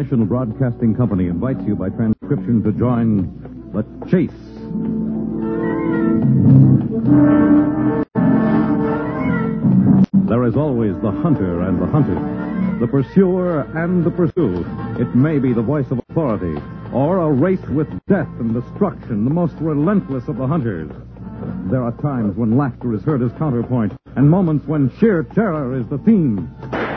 National Broadcasting Company invites you by transcription to join The Chase. There is always the hunter and the hunted, the pursuer and the pursued. It may be the voice of authority, or a race with death and destruction, the most relentless of the hunters. There are times when laughter is heard as counterpoint, and moments when sheer terror is the theme.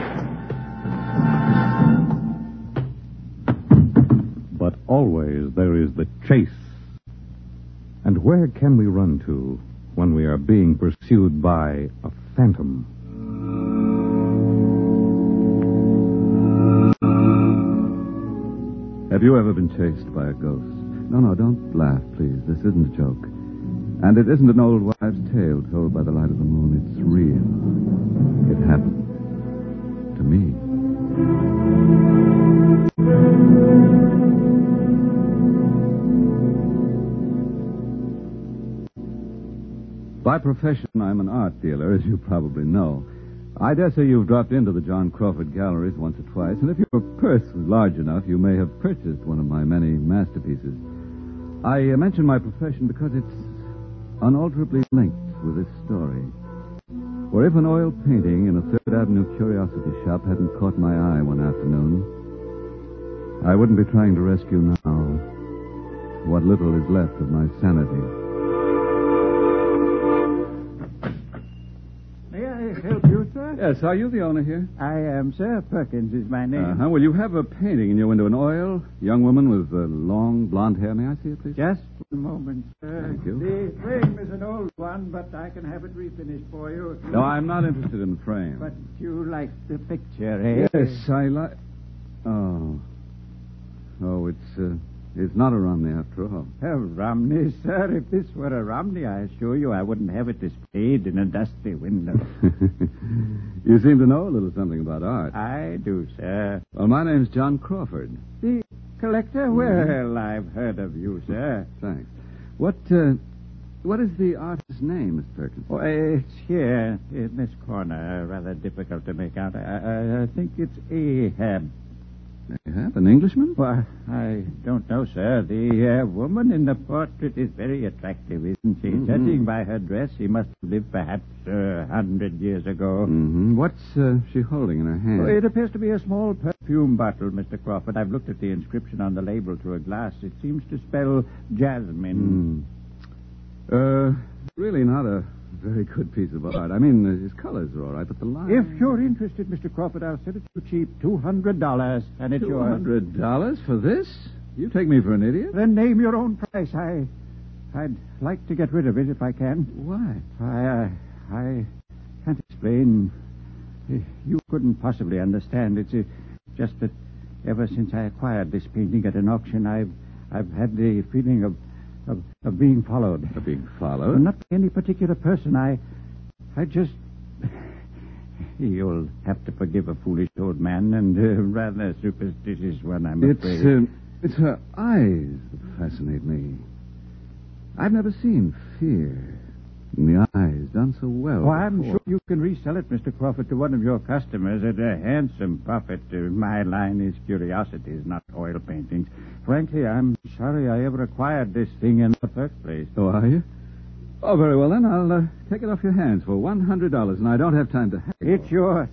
But always there is the chase. And where can we run to when we are being pursued by a phantom? Have you ever been chased by a ghost? No, don't laugh, please. This isn't a joke. And it isn't an old wives' tale told by the light of the moon. It's real. It happened to me. By profession, I'm an art dealer, as you probably know. I dare say you've dropped into the John Crawford galleries once or twice, and if your purse was large enough, you may have purchased one of my many masterpieces. I mention my profession because it's unalterably linked with this story. For if an oil painting in a Third Avenue curiosity shop hadn't caught my eye one afternoon, I wouldn't be trying to rescue now what little is left of my sanity. May I help you, sir? Yes, are you the owner here? I am, sir. Perkins is my name. Well, you have a painting in your window, an oil, young woman with long blonde hair. May I see it, please? Just a moment, sir. Thank you. The frame is an old one, but I can have it refinished for you. No, I'm not interested in the frame. But you like the picture, eh? Yes, I like... Oh, it's not a Romney after all. A Romney, sir. If this were a Romney, I assure you I wouldn't have it displayed in a dusty window. You seem to know a little something about art. I do, sir. Well, my name's John Crawford. The collector? Well, I've heard of you, sir. Thanks. What is the artist's name, Mr. Perkins? Oh, it's here, in this corner. Rather difficult to make out. I think it's Ahab. Ahab, an Englishman? Well, I don't know, sir. The woman in the portrait is very attractive, isn't she? Mm-hmm. Judging by her dress, she must have lived perhaps 100 years ago. Mm-hmm. What's she holding in her hand? Well, it appears to be a small perfume bottle, Mr. Crawford. I've looked at the inscription on the label through a glass. It seems to spell jasmine. Really not a very good piece of art. I mean, his colors are all right, but the line... If you're interested, Mr. Crawford, I'll sell it to you cheap. $200, and it's yours. $200 for this? You take me for an idiot? Then name your own price. I'd like to get rid of it if I can. Why? I can't explain. You couldn't possibly understand. It's just that ever since I acquired this painting at an auction, I've had the feeling of being followed. Of being followed? Well, not by any particular person. I just... You'll have to forgive a foolish old man and rather superstitious one, I'm afraid. It's her eyes that fascinate me. I've never seen fear in the eyes done so well. Oh, I'm sure you can resell it, Mr. Crawford, to one of your customers at a handsome profit. My line is curiosities, not oil paintings. Frankly, I'm sorry I ever acquired this thing in the first place. Oh, are you? Oh, very well, then. I'll take it off your hands for $100, and I don't have time to haggle. It's yours.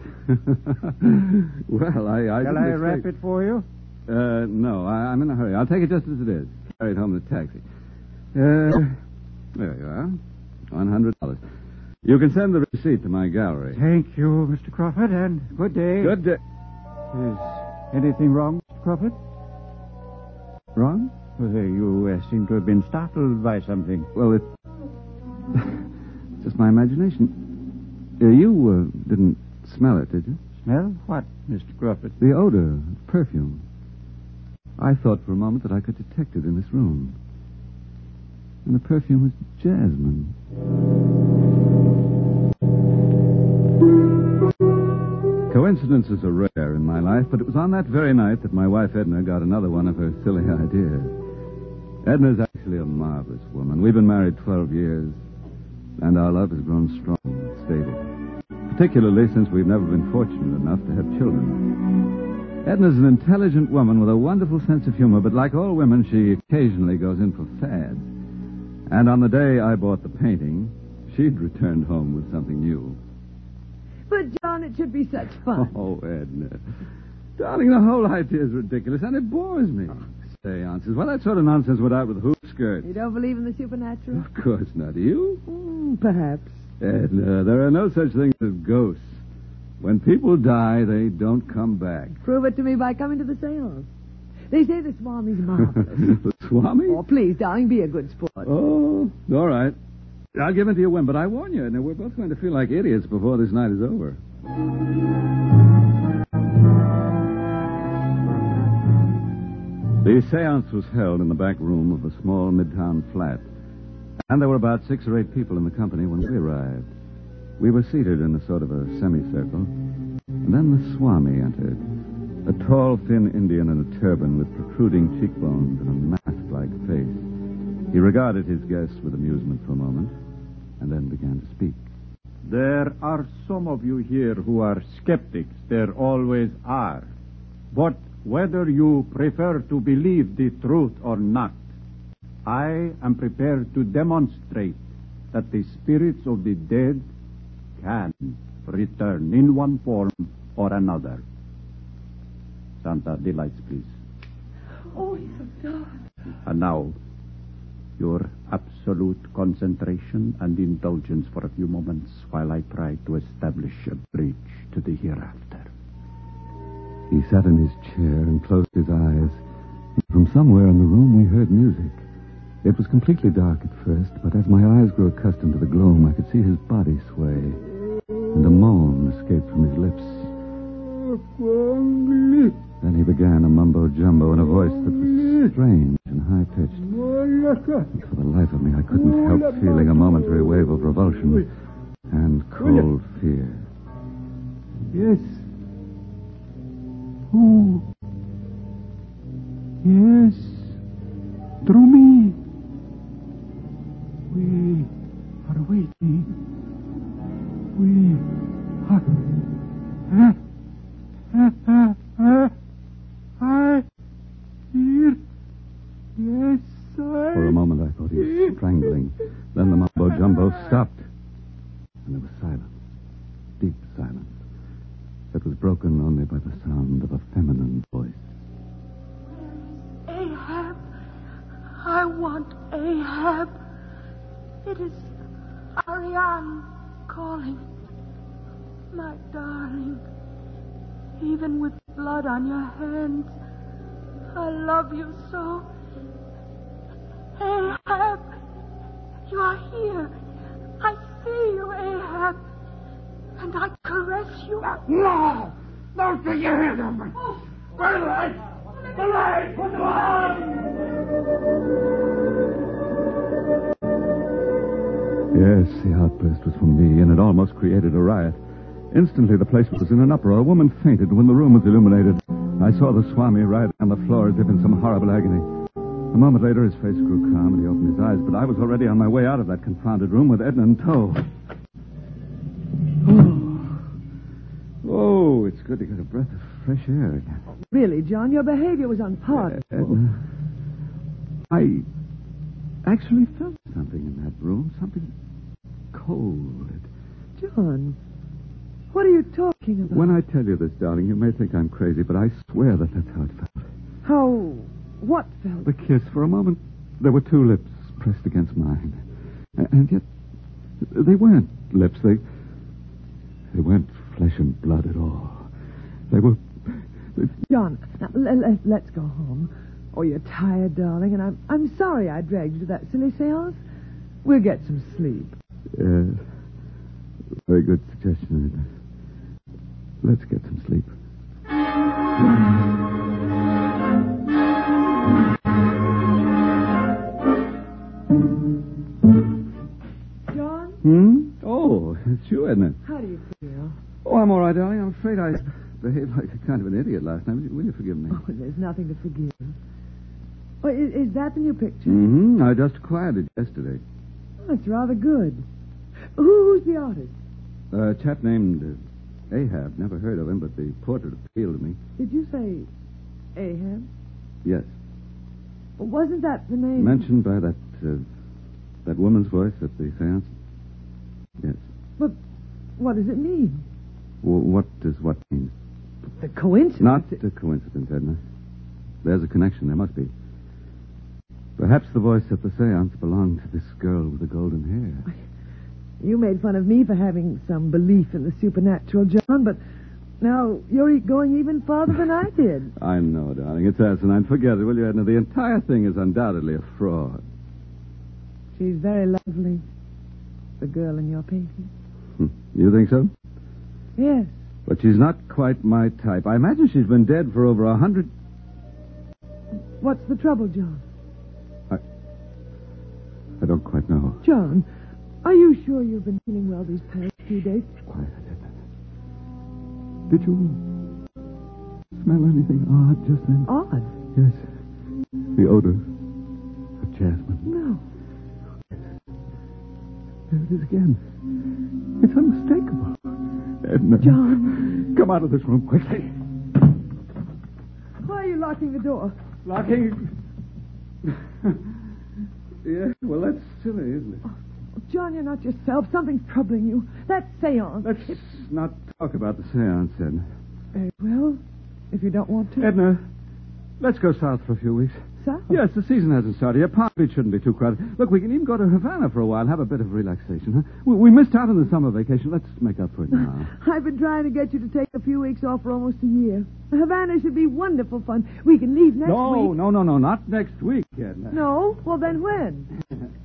Well, I Shall I wrap it for you? No, I'm in a hurry. I'll take it just as it is. Carry it home in a taxi. There you are. $100. You can send the receipt to my gallery. Thank you, Mr. Crawford, and good day. Good day. Is anything wrong, Mr. Crawford? Wrong? Well, you seem to have been startled by something. Well, it's just my imagination. You didn't smell it, did you? Smell what, Mr. Crawford? The odor of perfume. I thought for a moment that I could detect it in this room. And the perfume was jasmine. Coincidences are rare in my life, but it was on that very night that my wife Edna got another one of her silly ideas. Edna's actually a marvelous woman. We've been married 12 years, and our love has grown strong and stable, particularly since we've never been fortunate enough to have children. Edna's an intelligent woman with a wonderful sense of humor, but like all women, she occasionally goes in for fads. And on the day I bought the painting, she'd returned home with something new. But, John, it should be such fun. Oh, Edna. Darling, the whole idea is ridiculous, and it bores me. Seances. Well, that sort of nonsense went out with hoop skirts. You don't believe in the supernatural? Of course not. Do you? Perhaps. Edna, there are no such things as ghosts. When people die, they don't come back. Prove it to me by coming to the seance. They say the Swami's marvelous. The Swami? Oh, please, darling, be a good sport. Oh, all right. I'll give in to your whim, but I warn you, Edna, we're both going to feel like idiots before this night is over. The seance was held in the back room of a small midtown flat, and there were about 6 or 8 people in the company when we arrived. We were seated in a sort of a semicircle, and then the Swami entered, a tall, thin Indian in a turban with protruding cheekbones and a mask-like face. He regarded his guests with amusement for a moment, and then began to speak. There are some of you here who are skeptics. There always are. But whether you prefer to believe the truth or not, I am prepared to demonstrate that the spirits of the dead can return in one form or another. Santa, the lights, please. Oh, yes, darling. And now, your absolute concentration and indulgence for a few moments while I try to establish a bridge to the hereafter. He sat in his chair and closed his eyes. From somewhere in the room, we heard music. It was completely dark at first, but as my eyes grew accustomed to the gloom, I could see his body sway, and a moan escaped from his lips. Then he began a mumbo-jumbo in a voice that was strange and high-pitched. For the life of me, I couldn't help feeling a momentary wave of revulsion and cold fear. Yes. Who? Yes. Through me. We are waiting. We are... I hear. Yes, For a moment, I thought he was strangling. Then the mumbo-jumbo stopped, and there was silence. Deep silence. It was broken only by the sound of a feminine voice. Ahab. I want Ahab. It is Ariane calling. My darling, even with blood on your hands, I love you so. Ahab, you are here. I see you, Ahab. And I caress you. No! Don't take your hands off me! Where are the lights? The lights! Put them on! Yes, the outburst was from me, and it almost created a riot. Instantly, the place was in an uproar. A woman fainted when the room was illuminated. I saw the Swami writhe on the floor as if in some horrible agony. A moment later, his face grew calm, and he opened his eyes, but I was already on my way out of that confounded room with Edna in tow. Oh, it's good to get a breath of fresh air again. Really, John, your behavior was unpardonable. Edna, I actually felt something in that room, something cold. John, what are you talking about? When I tell you this, darling, you may think I'm crazy, but I swear that that's how it felt. How? What felt? The kiss. For a moment, there were 2 lips pressed against mine. And yet, they weren't lips. They weren't flesh and blood at all. They were... John, now, let's go home. Oh, you're tired, darling, and I'm sorry I dragged you to that silly seance. We'll get some sleep. Very good suggestion, Edna. Let's get some sleep. John? Oh, it's you, Edna. How do you feel? Oh, I'm all right, darling. I'm afraid I behaved like a kind of an idiot last night. Will you forgive me? Oh, there's nothing to forgive. Oh, is that the new picture? Mm-hmm. I just acquired it yesterday. Oh, it's rather good. Who's the artist? A chap named Ahab. Never heard of him, but the portrait appealed to me. Did you say Ahab? Yes. Wasn't that the name? Mentioned by that woman's voice at the seance? Yes. But what does it mean? What does what mean? The coincidence. Not a coincidence, Edna. There's a connection. There must be. Perhaps the voice at the seance belonged to this girl with the golden hair. You made fun of me for having some belief in the supernatural, John, but now you're going even farther than I did. I know, darling. It's asinine. Forget it, will you, Edna? The entire thing is undoubtedly a fraud. She's very lovely, the girl in your painting. You think so? Yes. But she's not quite my type. I imagine she's been dead for over 100... What's the trouble, John? I don't quite know. John, are you sure you've been feeling well these past few days? Quiet, Edna. Did you smell anything odd just then? Odd? Yes. The odor of jasmine. No. There it is again. It's unmistakable. Edna. John. Come out of this room quickly. Why are you locking the door? Locking? Yeah, well, that's silly, isn't it? Oh, John, you're not yourself. Something's troubling you. That seance. Let's not talk about the seance, Edna. Very well, if you don't want to. Edna, let's go south for a few weeks. South? Yes, the season hasn't started yet. Palm Beach shouldn't be too crowded. Look, we can even go to Havana for a while and have a bit of relaxation, huh? We missed out on the summer vacation. Let's make up for it now. I've been trying to get you to take a few weeks off for almost a year. Havana should be wonderful fun. We can leave next week. No, not next week, Edna. No? Well, then when?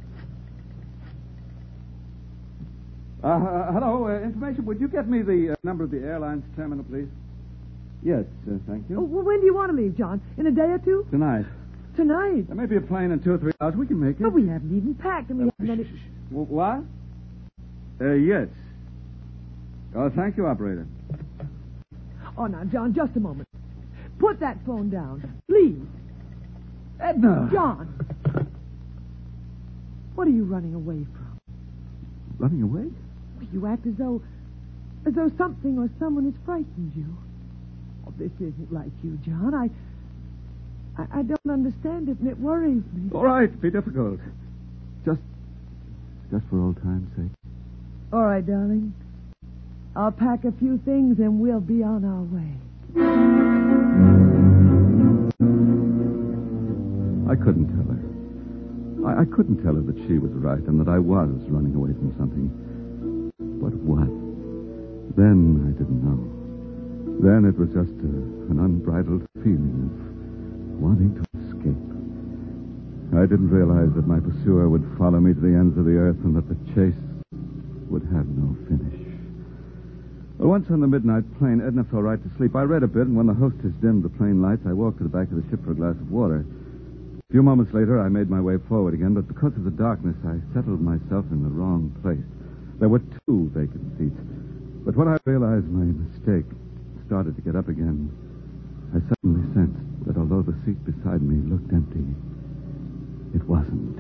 Hello, information. Would you get me the number of the airline's terminal, please? Yes, thank you. Oh, well, when do you want to leave, John? In a day or two? Tonight. Tonight? There may be a plane in 2 or 3 hours. We can make it. But we haven't even packed, and we haven't any... What? Yes. Oh, thank you, operator. Oh, now, John, just a moment. Put that phone down. Please. Edna! John! What are you running away from? Running away? You act as though something or someone has frightened you. Oh, this isn't like you, John. I don't understand it, and it worries me. All right, be difficult. Just for old time's sake. All right, darling. I'll pack a few things, and we'll be on our way. I couldn't tell her. I couldn't tell her that she was right and that I was running away from something. But what? Then I didn't know. Then it was just an unbridled feeling of wanting to escape. I didn't realize that my pursuer would follow me to the ends of the earth and that the chase would have no finish. Well, once on the midnight plane, Edna fell right to sleep. I read a bit, and when the hostess dimmed the plane lights, I walked to the back of the ship for a glass of water. A few moments later, I made my way forward again, but because of the darkness, I settled myself in the wrong place. There were 2 vacant seats. But when I realized my mistake, started to get up again, I suddenly sensed that although the seat beside me looked empty, it wasn't.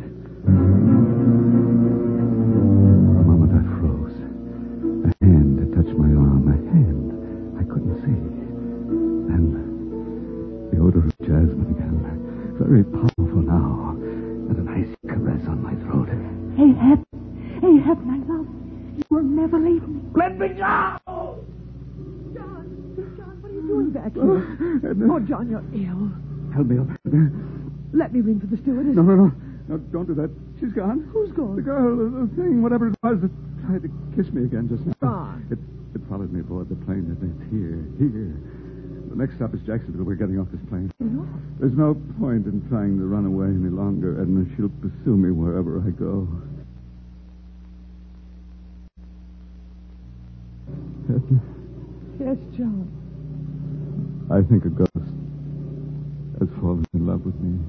For a moment, I froze. A hand had touched my arm. A hand I couldn't see. Then the odor of jasmine again. Very powerful now. And an icy caress on my throat. Ahab, my love. You will never leave me. Let me go! John, what are you doing back here? Oh, John, you're ill. Help me up. Let me ring for the stewardess. No, don't do that. She's gone. Who's gone? The girl, the thing, whatever it was that tried to kiss me again just now. Gone. It followed me aboard the plane. It's here. The next stop is Jacksonville. We're getting off this plane. No. There's no point in trying to run away any longer, Edna. She'll pursue me wherever I go. Edna, Yes, John. I think a ghost has fallen in love with me.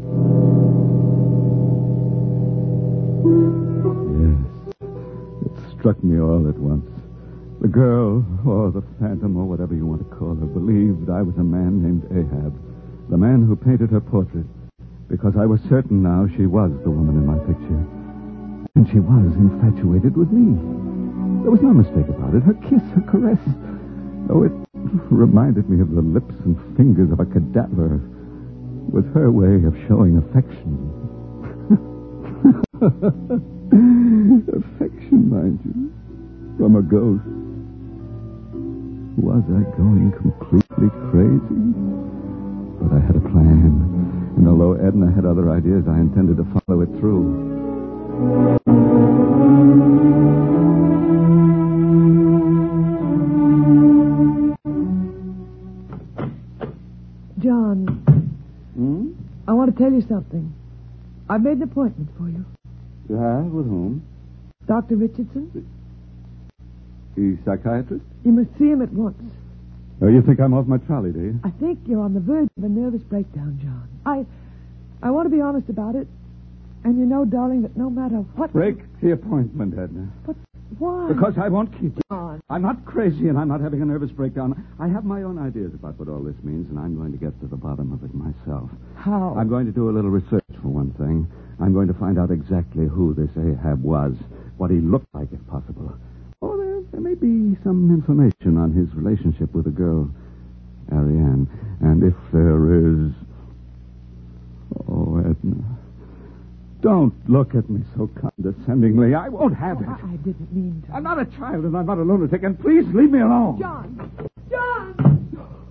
Yes, it struck me all at once. The girl, or the phantom, or whatever you want to call her, believed I was a man named Ahab, the man who painted her portrait, because I was certain now she was the woman in my picture. And she was infatuated with me. There was no mistake about it. Her kiss, her caress, Oh, it reminded me of the lips and fingers of a cadaver, with her way of showing affection. Affection, mind you, from a ghost. Was I going completely crazy? But I had a plan, and although Edna had other ideas, I intended to follow it through. John. I want to tell you something. I've made an appointment for you. Yeah, with whom? Dr. Richardson. The psychiatrist? You must see him at once. Oh, you think I'm off my trolley, do you? I think you're on the verge of a nervous breakdown, John. I want to be honest about it. And you know, darling, that no matter what... Break the appointment, Edna. But why? Because I won't keep it. John. I'm not crazy, and I'm not having a nervous breakdown. I have my own ideas about what all this means, and I'm going to get to the bottom of it myself. How? I'm going to do a little research, for one thing. I'm going to find out exactly who this Ahab was, what he looked like, if possible. Oh, there may be some information on his relationship with the girl, Ariane. And if there is... Oh, Edna... Don't look at me so condescendingly. I won't have it. I didn't mean to. I'm not a child, and I'm not a lunatic, and please leave me alone. John! John!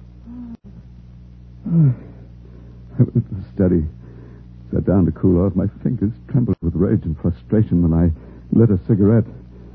I went to the study, sat down to cool off. My fingers trembled with rage and frustration when I lit a cigarette.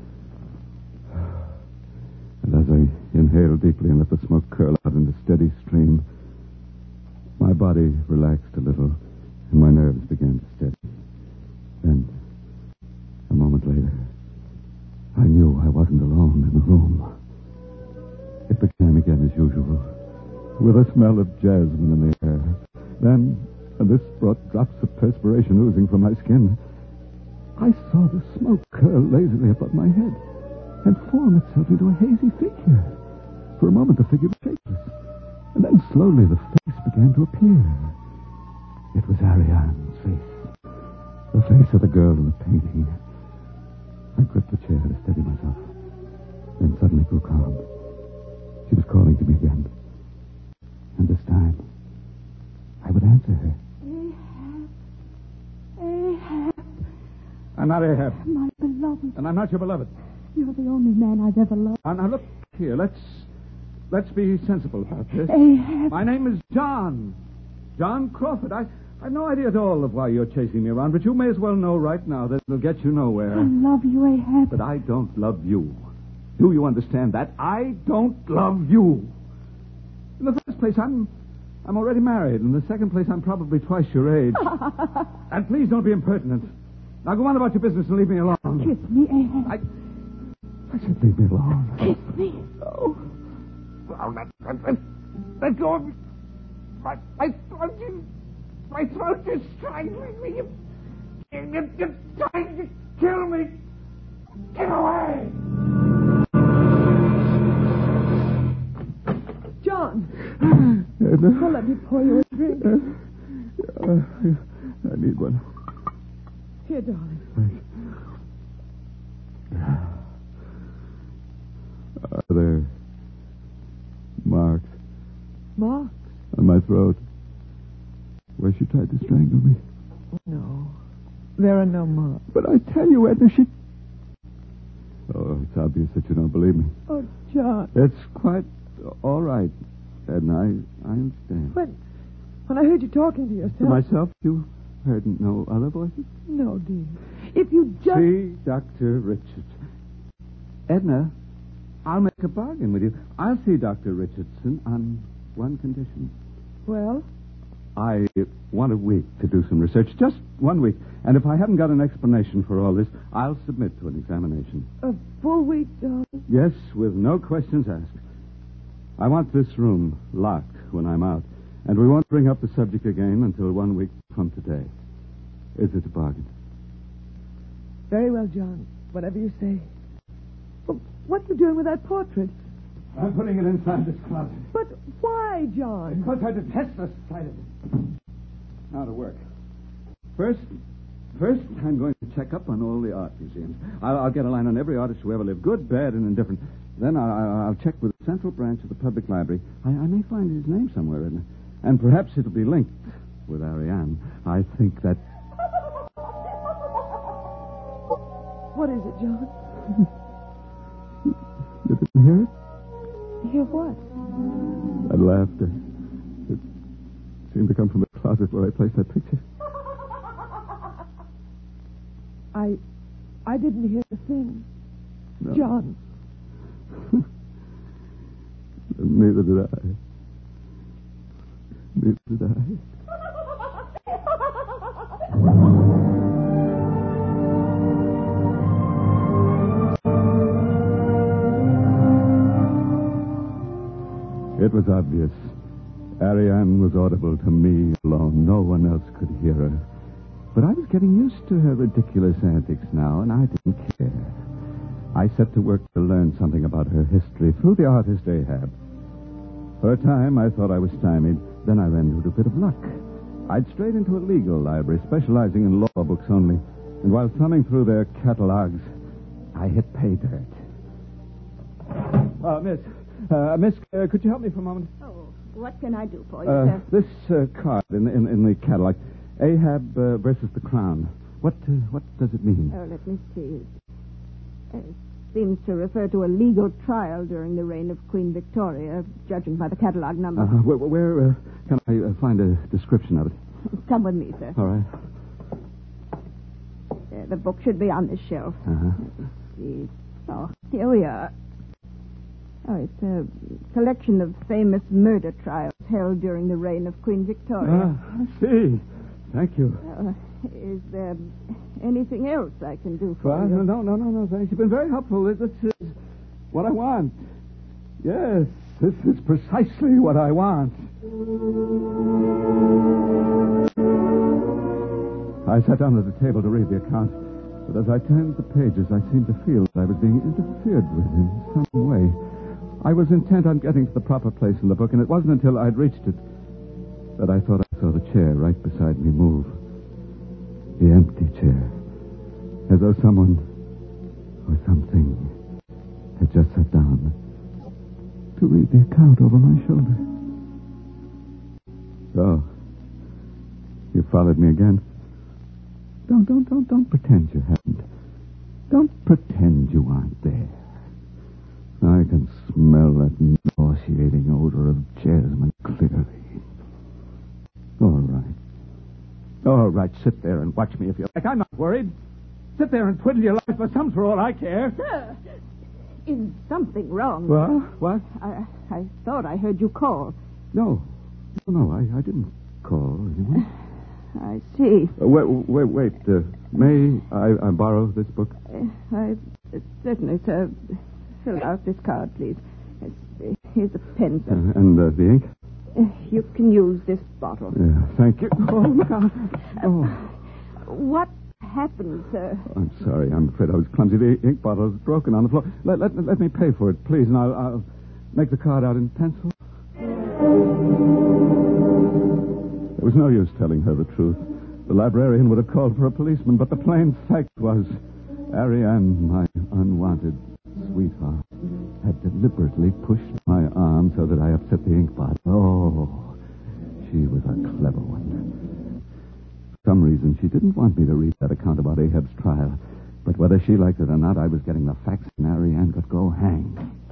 And as I inhaled deeply and let the smoke curl out in a steady stream, my body relaxed a little, and my nerves began to steady. Then, a moment later, I knew I wasn't alone in the room. It began again as usual, with a smell of jasmine in the air. Then, and this brought drops of perspiration oozing from my skin, I saw the smoke curl lazily above my head and form itself into a hazy figure. For a moment, the figure was shapeless, and then slowly the face began to appear. It was Ariane's face. The face of the girl in the painting. I gripped the chair to steady myself, then suddenly grew calm. She was calling to me again. And this time, I would answer her. Ahab. I'm not Ahab. My beloved. And I'm not your beloved. You're the only man I've ever loved. Now look here, let's be sensible about this. Ahab. My name is John. John Crawford. I've no idea at all of why you're chasing me around, but you may as well know right now that it'll get you nowhere. I love you, Ahab. But I don't love you. Do you understand that? I don't love you. In the first place, I'm already married. In the second place, I'm probably twice your age. And please don't be impertinent. Now go on about your business and leave me alone. Kiss me, Ahab. I said leave me alone. Kiss me. Oh, let go of me. My throat is strangling me. You're trying to kill me. Get away. John! Well, let me pour you a drink. I need one. Here, darling. Are there marks Mark? on my throat where she tried to strangle me? No. There are no marks. But I tell you, Edna, she... Oh, it's obvious that you don't believe me. Oh, John. It's quite all right, Edna. I understand. When I heard you talking to yourself... To myself, you heard no other voices? No, dear. If you just... See, Dr. Richardson. Edna, I'll make a bargain with you. I'll see Dr. Richardson on one condition. Well? I want a week to do some research. Just 1 week. And if I haven't got an explanation for all this, I'll submit to an examination. A full week, darling? Yes, with no questions asked. I want this room locked when I'm out. And we won't bring up the subject again until 1 week from today. Is it a bargain? Very well, John. Whatever you say. Well, what are you doing with that portrait? I'm putting it inside this closet. But why, John? Because I detest the sight of it. Now to work. First, I'm going to check up on all the art museums. I'll get a line on every artist who ever lived, good, bad, and indifferent. Then I'll check with the central branch of the public library. I may find his name somewhere, and perhaps it'll be linked with Ariane. I think that... What is it, John? You didn't hear it? Hear what? That laughter. It seemed to come from the closet where I placed that picture. I didn't hear a thing. No. John. Neither did I. Neither did I. It was obvious. Ariane was audible to me alone. No one else could hear her. But I was getting used to her ridiculous antics now, and I didn't care. I set to work to learn something about her history through the artist Ahab. For a time, I thought I was stymied. Then I ran into a bit of luck. I'd strayed into a legal library specializing in law books only. And while thumbing through their catalogs, I hit pay dirt. Miss, could you help me for a moment? Oh, what can I do for you, sir? This card in the catalog, Ahab versus the Crown. What does it mean? Oh, let me see. It seems to refer to a legal trial during the reign of Queen Victoria, judging by the catalog number. Where can I find a description of it? Come with me, sir. All right. The book should be on this shelf. Uh-huh. Let's see. Oh, here we are. Oh, it's a collection of famous murder trials held during the reign of Queen Victoria. I see. Thank you. Is there anything else I can do for you? No, thanks. You've been very helpful. This is what I want. Yes, this is precisely what I want. I sat down at the table to read the account, but as I turned the pages, I seemed to feel that I was being interfered with in some way. I was intent on getting to the proper place in the book, and it wasn't until I'd reached it that I thought I saw the chair right beside me move. The empty chair. As though someone or something had just sat down to read the account over my shoulder. So, you followed me again? Don't pretend you haven't. Don't pretend you aren't there. I can smell that nauseating odor of jasmine clearly. All right, sit there and watch me if you like. I'm not worried. Sit there and twiddle your life for some for all I care. Sir, is something wrong? Well, what? I thought I heard you call. No, I didn't call anyone. I see. Wait. May I borrow this book? Certainly, sir. Fill out this card, please. Here's a pen, sir. And the ink? You can use this bottle. Yeah, thank you. Oh, look out. What happened, sir? I'm sorry. I'm afraid I was clumsy. The ink bottle is broken on the floor. Let me pay for it, please, and I'll make the card out in pencil. There was no use telling her the truth. The librarian would have called for a policeman, but the plain fact was Ariane, my unwanted sweetheart, had deliberately pushed my arm so that I upset the ink bottle. Oh, she was a clever one. For some reason, she didn't want me to read that account about Ahab's trial. But whether she liked it or not, I was getting the facts, and Ariane could go hang.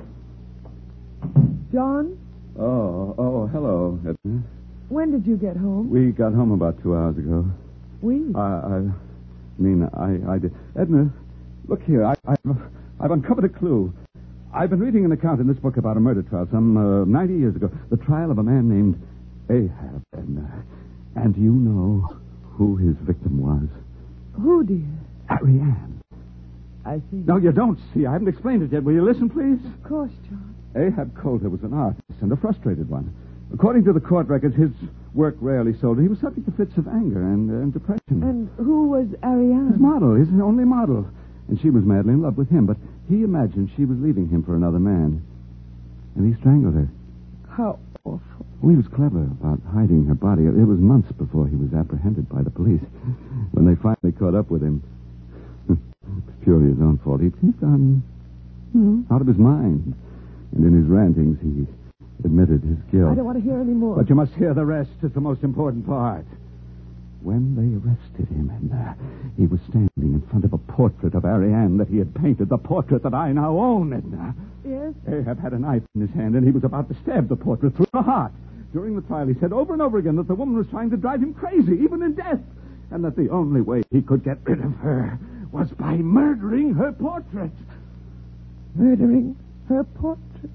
John? Oh, hello, Edna. When did you get home? We got home about 2 hours ago. We? I did. Edna, look here. I've uncovered a clue. I've been reading an account in this book about a murder trial some 90 years ago. The trial of a man named Ahab. And you know who his victim was? Who, dear? Ariane. I see. No, you don't see. I haven't explained it yet. Will you listen, please? Of course, John. Ahab Coulter was an artist and a frustrated one. According to the court records, his work rarely sold. He was subject to fits of anger and depression. And who was Ariane? His model, his only model. And she was madly in love with him, but he imagined she was leaving him for another man. And he strangled her. How awful. Well, he was clever about hiding her body. It was months before he was apprehended by the police. When they finally caught up with him, it's purely his own fault. He'd gone Out of his mind. And in his rantings, he admitted his guilt. I don't want to hear any more. But you must hear the rest. It's the most important part. When they arrested him, Edna, he was standing in front of a portrait of Ariane that he had painted, the portrait that I now own, Edna. Yes? Ahab had a knife in his hand, and he was about to stab the portrait through the heart. During the trial, he said over and over again that the woman was trying to drive him crazy, even in death, and that the only way he could get rid of her was by murdering her portrait. Murdering her portrait?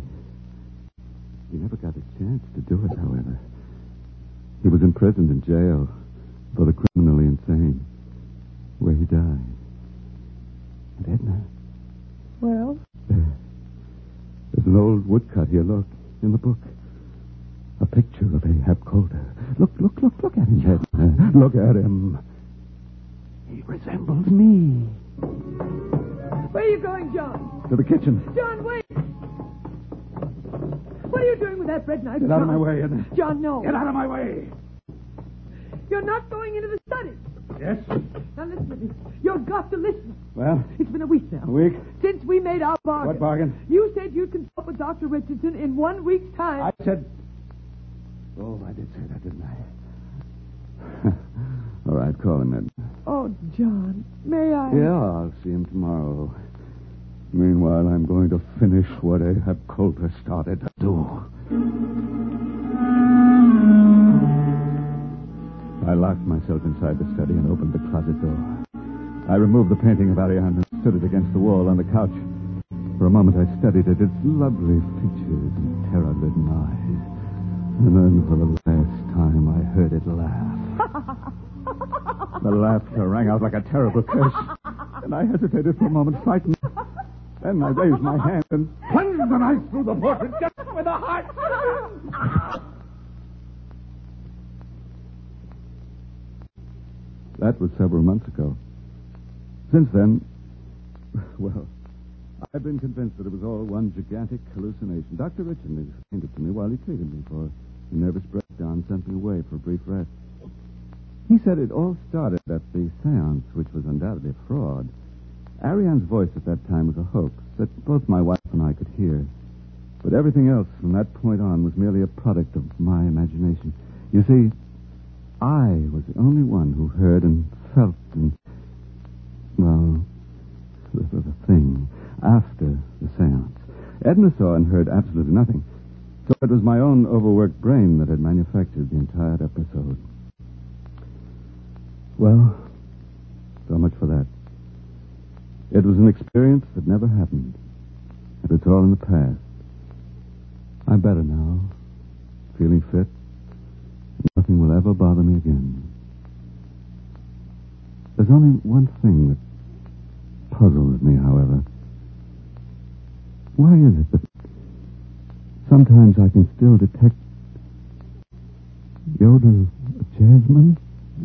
He never got a chance to do it, however. He was imprisoned in jail for the criminally insane, where he died. And Edna, Well? there's an old woodcut here, look, in the book. A picture of Ahab Coulter. Look at him, Edna. Look at him. He resembles me. Where are you going, John? To the kitchen. John, wait! What are you doing with that bread knife? Get out of John? my way, Edna. John, no. Get out of my way. You're not going into the study. Yes? Now listen to me. You've got to listen. Well, It's been a week now. a week? Since we made our bargain. What bargain? You said you'd consult with Dr. Richardson in 1 week's time. I said... Oh, I did say that, didn't I? All right, call him, Edna. Oh, John, may I? Yeah, I'll see him tomorrow. Meanwhile, I'm going to finish what Ahab Coulter started to do. I locked myself inside the study and opened the closet door. I removed the painting of Ariane and stood it against the wall on the couch. For a moment, I studied it, its lovely features and terror-ridden eyes. And then, for the last time, I heard it laugh. The laughter rang out like a terrible curse. And I hesitated for a moment, frightened. Then I raised my hand and plunged the knife through the portrait just with the heart. That was several months ago. Since then, well, I've been convinced that it was all one gigantic hallucination. Dr. Richardson explained it to me while he treated me for a nervous breakdown and sent me away for a brief rest. He said it all started at the seance, which was undoubtedly a fraud. Ariane's voice at that time was a hoax that both my wife and I could hear. But everything else from that point on was merely a product of my imagination. You see, I was the only one who heard and felt and, well, the thing after the seance. Edna saw and heard absolutely nothing. So it was my own overworked brain that had manufactured the entire episode. Well, so much for that. It was an experience that never happened. And it's all in the past. I'm better now, feeling fit. Nothing will ever bother me again. There's only one thing that puzzles me, however. Why is it that sometimes I can still detect the odor of jasmine?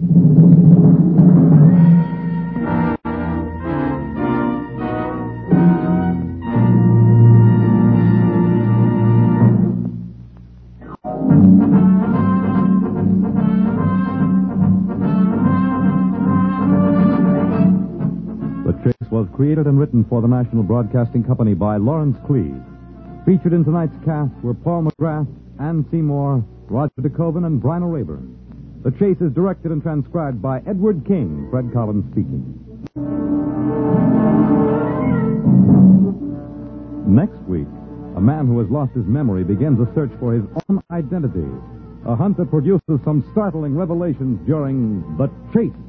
Was created and written for the National Broadcasting Company by Lawrence Cleave. Featured in tonight's cast were Paul McGrath, Ann Seymour, Roger DeKoven, and Brian O'Rayburn. The Chase is directed and transcribed by Edward King. Fred Collins speaking. Next week, a man who has lost his memory begins a search for his own identity. A hunt that produces some startling revelations during The Chase.